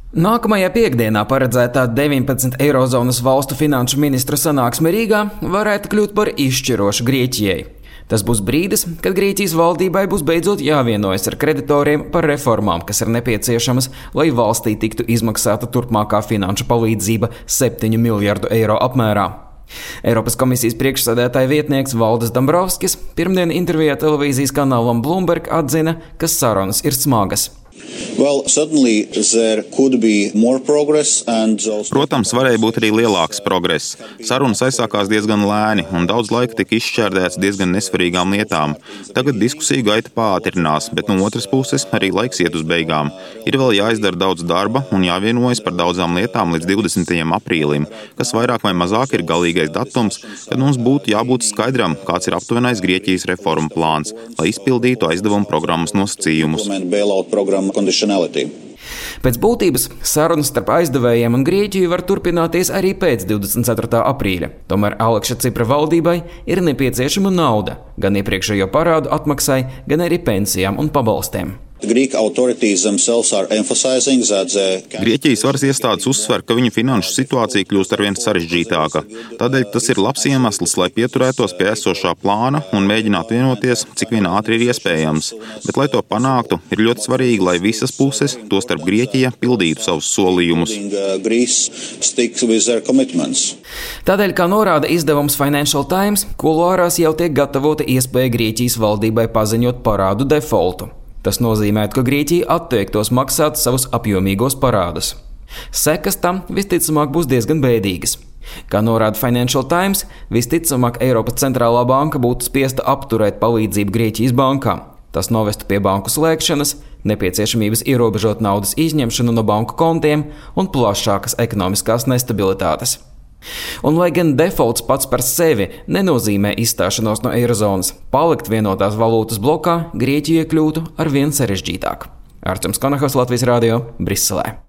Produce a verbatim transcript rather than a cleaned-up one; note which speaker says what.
Speaker 1: Nākamajā piekdienā paredzētā deviņpadsmit eirozonas valstu finanšu ministru sanāksme Rīgā varētu kļūt par izšķirošu Grieķijai. Tas būs brīdis, kad Grieķijas valdībai būs beidzot jāvienojas ar kreditoriem par reformām, kas ir nepieciešamas, lai valstī tiktu izmaksāta turpmākā finanšu palīdzība septiņu miljardu eiro apmērā. Eiropas komisijas priekšsēdētāja vietnieks Valdis Dombrovskis pirmdien intervijā televīzijas kanālam Bloomberg atzina, ka sarunas ir smagas.
Speaker 2: Well, those...
Speaker 3: Protams, varēja būt arī lielāks progress. Sarunas aizsākās diezgan lēni, un daudz laika tika izšķērdēts diezgan nesvarīgām lietām. Tagad diskusija gaita pātrinās, bet no otras puses arī laiks iet uz beigām. Ir vēl jāizdara daudz darba un jāvienojas par daudzām lietām līdz divdesmitajam aprīlim, kas vairāk vai mazāk ir galīgais datums, kad mums būtu jābūt skaidram, kāds ir aptuvenais Grieķijas reformu plāns, lai izpildītu aizdevumu programmas nosacījumus.
Speaker 1: Pēc būtības sarunas starp aizdevējiem un Grieķiju var turpināties arī pēc divdesmit ceturtā aprīļa. Tomēr Alekša Cipra valdībai ir nepieciešama nauda gan iepriekšējo parādu atmaksai, gan arī pensijām un pabalstiem.
Speaker 3: Grieķijas varas iestādes uzsver, ka viņu finanšu situācija kļūst arvien sarežģītāka. Tādēļ tas ir labs iemesls, lai pieturētos pie esošā plāna un mēģinātu vienoties, cik vien ātri ir iespējams. Bet, lai to panāktu, ir ļoti svarīgi, lai visas puses, tostarp Grieķija, pildītu savus solījumus.
Speaker 1: Tādēļ, kā norāda izdevums Financial Times, kuluārās jau tiek gatavota iespēja Grieķijas valdībai paziņot parādu defaultu. Tas nozīmē, ka Grieķija atteiktos maksāt savus apjomīgos parādus. Sekas tam visticamāk būs diezgan bēdīgas. Kā norāda Financial Times, visticamāk Eiropas centrālā banka būtu spiesta apturēt palīdzību Grieķijas bankām. Tas novestu pie banku slēgšanas, nepieciešamības ierobežot naudas izņemšanu no banku kontiem un plašākas ekonomiskās nestabilitātes. Un lai gan defaults pats par sevi nenozīmē izstāšanos no eirozonas, palikt vienotās valūtas blokā Grieķijai kļūtu arvien sarežģītāk. Arturs Konahos, Latvijas radio, Briselē.